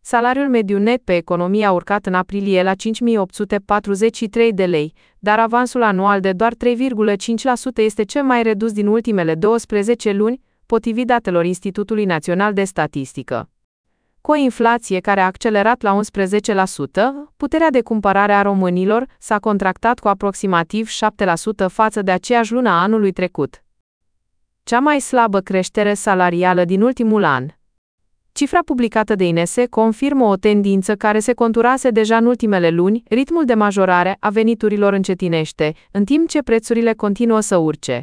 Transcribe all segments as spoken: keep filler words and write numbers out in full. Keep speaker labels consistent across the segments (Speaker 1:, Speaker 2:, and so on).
Speaker 1: Salariul mediu net pe economie a urcat în aprilie la cinci mii opt sute patruzeci și trei de lei, dar avansul anual de doar trei virgulă cinci la sută este cel mai redus din ultimele douăsprezece luni, potrivit datelor Institutului Național de Statistică. Cu o inflație care a accelerat la unsprezece la sută, puterea de cumpărare a românilor s-a contractat cu aproximativ șapte la sută față de aceeași lună a anului trecut. Cea mai slabă creștere salarială din ultimul an. Cifra publicată de I N S E confirmă o tendință care se conturase deja în ultimele luni, ritmul de majorare a veniturilor încetinește, în timp ce prețurile continuă să urce.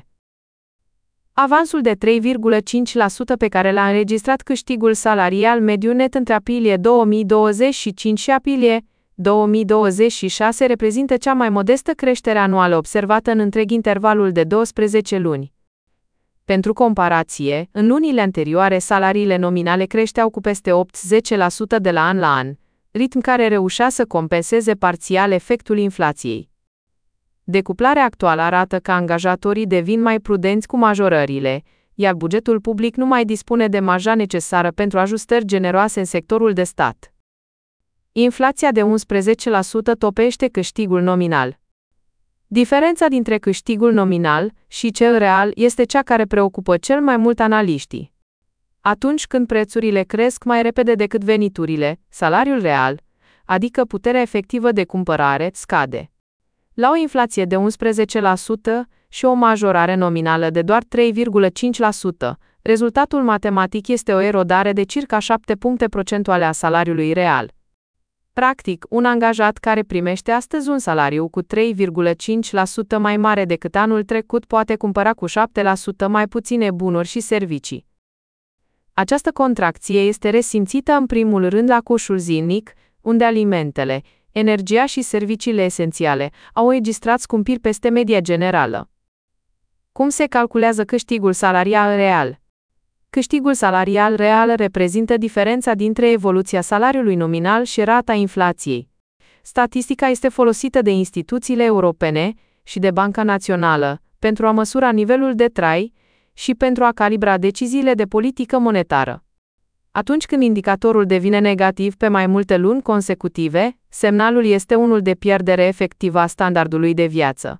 Speaker 1: Avansul de trei virgulă cinci la sută pe care l-a înregistrat câștigul salarial mediu net între aprilie două mii douăzeci și cinci și aprilie două mii douăzeci și șase reprezintă cea mai modestă creștere anuală observată în întreg intervalul de douăsprezece luni. Pentru comparație, în lunile anterioare salariile nominale creșteau cu peste opt-zece la sută de la an la an, ritm care reușea să compenseze parțial efectul inflației. Decuplarea actuală arată că angajatorii devin mai prudenți cu majorările, iar bugetul public nu mai dispune de marja necesară pentru ajustări generoase în sectorul de stat. Inflația de unsprezece la sută topește câștigul nominal. Diferența dintre câștigul nominal și cel real este cea care preocupă cel mai mult analiștii. Atunci când prețurile cresc mai repede decât veniturile, salariul real, adică puterea efectivă de cumpărare, scade. La o inflație de unsprezece la sută și o majorare nominală de doar trei virgulă cinci la sută, rezultatul matematic este o erodare de circa șapte puncte procentuale a salariului real. Practic, un angajat care primește astăzi un salariu cu trei virgulă cinci la sută mai mare decât anul trecut poate cumpăra cu șapte la sută mai puține bunuri și servicii. Această contracție este resimțită în primul rând la coșul zilnic, unde alimentele, energia și serviciile esențiale au înregistrat scumpiri peste media generală. Cum se calculează câștigul salarial real? Câștigul salarial real reprezintă diferența dintre evoluția salariului nominal și rata inflației. Statistica este folosită de instituțiile europene și de Banca Națională pentru a măsura nivelul de trai și pentru a calibra deciziile de politică monetară. Atunci când indicatorul devine negativ pe mai multe luni consecutive, semnalul este unul de pierdere efectivă a standardului de viață.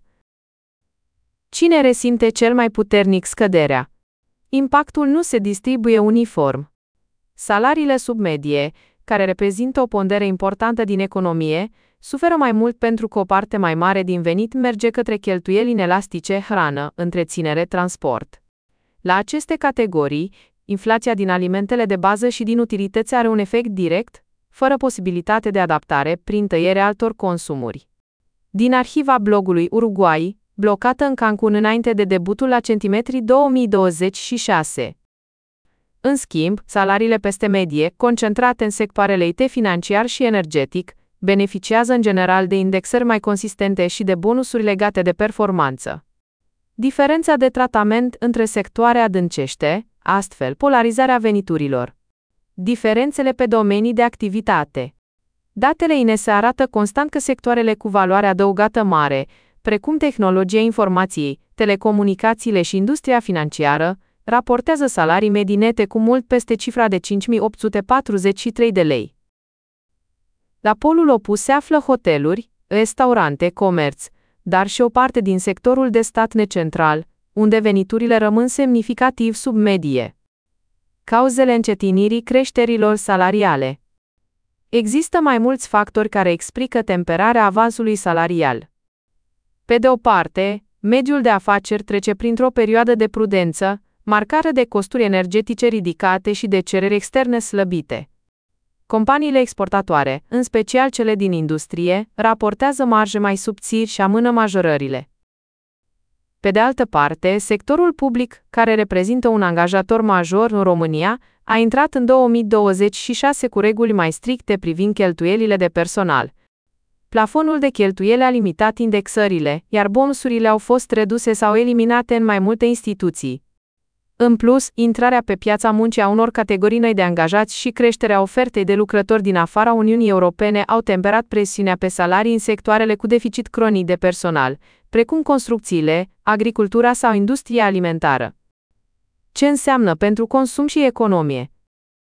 Speaker 1: Cine resimte cel mai puternic scăderea? Impactul nu se distribuie uniform. Salariile sub medie, care reprezintă o pondere importantă din economie, suferă mai mult pentru că o parte mai mare din venit merge către cheltuieli inelastice, hrană, întreținere, transport. La aceste categorii, inflația din alimentele de bază și din utilități are un efect direct, fără posibilitate de adaptare prin tăierea altor consumuri. Din arhiva blogului Uruguay, blocată în Cancun înainte de debutul la Centimetri două mii douăzeci și șase. În schimb, salariile peste medie, concentrate în sectoarele I T financiar și energetic, beneficiază în general de indexări mai consistente și de bonusuri legate de performanță. Diferența de tratament între sectoare adâncește, astfel, polarizarea veniturilor. Diferențele pe domenii de activitate. Datele I N S E arată constant că sectoarele cu valoare adăugată mare, precum tehnologia informației, telecomunicațiile și industria financiară, raportează salarii medii nete cu mult peste cifra de cinci mii opt sute patruzeci și trei de lei. La polul opus se află hoteluri, restaurante, comerț, dar și o parte din sectorul de stat necentral, unde veniturile rămân semnificativ sub medie. Cauzele încetinirii creșterilor salariale. Există mai mulți factori care explică temperarea avansului salarial. Pe de o parte, mediul de afaceri trece printr-o perioadă de prudență, marcată de costuri energetice ridicate și de cereri externe slăbite. Companiile exportatoare, în special cele din industrie, raportează marje mai subțiri și amână majorările. Pe de altă parte, sectorul public, care reprezintă un angajator major în România, a intrat în două mii douăzeci și șase cu reguli mai stricte privind cheltuielile de personal. Plafonul de cheltuieli a limitat indexările, iar bonusurile au fost reduse sau eliminate în mai multe instituții. În plus, intrarea pe piața muncii a unor categorii noi de angajați și creșterea ofertei de lucrători din afara Uniunii Europene au temperat presiunea pe salarii în sectoarele cu deficit cronic de personal, precum construcțiile, agricultura sau industria alimentară. Ce înseamnă pentru consum și economie?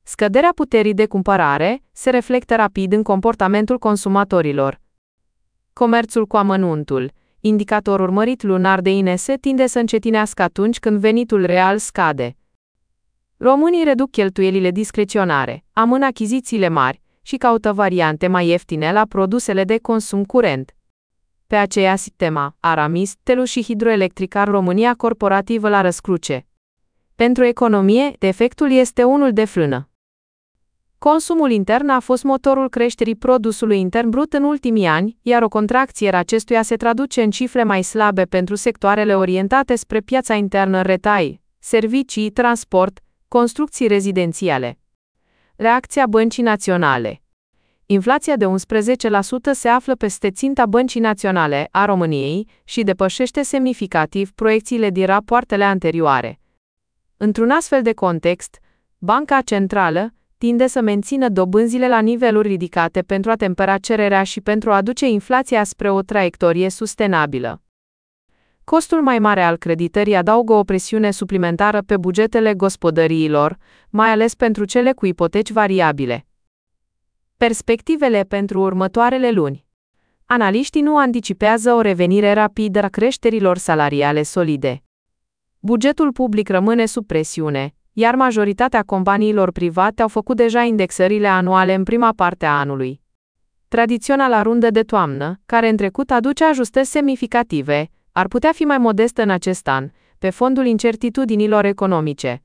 Speaker 1: Scăderea puterii de cumpărare se reflectă rapid în comportamentul consumatorilor. Comerțul cu amănuntul, indicator urmărit lunar de I N S, tinde să încetinească atunci când venitul real scade. Românii reduc cheltuielile discreționare, amână achizițiile mari și caută variante mai ieftine la produsele de consum curent. Pe aceeași tema, Aramis, Telu și Hidroelectrica România corporativă la răscruce. Pentru economie, efectul este unul de frână. Consumul intern a fost motorul creșterii produsului intern brut în ultimii ani, iar o contracție a acestuia se traduce în cifre mai slabe pentru sectoarele orientate spre piața internă retail, servicii, transport, construcții rezidențiale. Reacția Băncii Naționale. Inflația de unsprezece la sută se află peste ținta Băncii Naționale a României și depășește semnificativ proiecțiile din rapoartele anterioare. Într-un astfel de context, Banca Centrală tinde să mențină dobânzile la niveluri ridicate pentru a tempera cererea și pentru a aduce inflația spre o traiectorie sustenabilă. Costul mai mare al creditării adaugă o presiune suplimentară pe bugetele gospodăriilor, mai ales pentru cele cu ipoteci variabile. Perspectivele pentru următoarele luni. Analiștii nu anticipează o revenire rapidă a creșterilor salariale solide. Bugetul public rămâne sub presiune, iar majoritatea companiilor private au făcut deja indexările anuale în prima parte a anului. Tradiționala rundă de toamnă, care în trecut aduce ajustări semnificative, ar putea fi mai modestă în acest an, pe fondul incertitudinilor economice.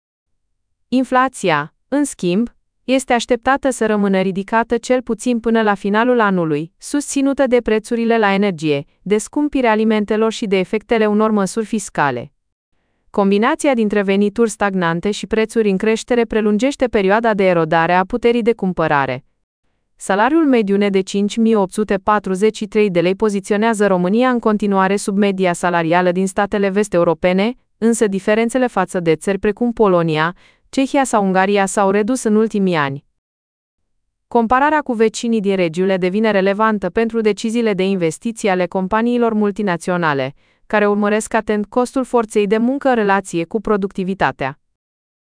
Speaker 1: Inflația, în schimb, este așteptată să rămână ridicată cel puțin până la finalul anului, susținută de prețurile la energie, de scumpirea alimentelor și de efectele unor măsuri fiscale. Combinația dintre venituri stagnante și prețuri în creștere prelungește perioada de erodare a puterii de cumpărare. Salariul mediu net de cinci mii opt sute patruzeci și trei de lei poziționează România în continuare sub media salarială din statele vest-europene, însă diferențele față de țări precum Polonia, Cehia sau Ungaria s-au redus în ultimii ani. Compararea cu vecinii din regiune devine relevantă pentru deciziile de investiții ale companiilor multinaționale, care urmăresc atent costul forței de muncă în relație cu productivitatea.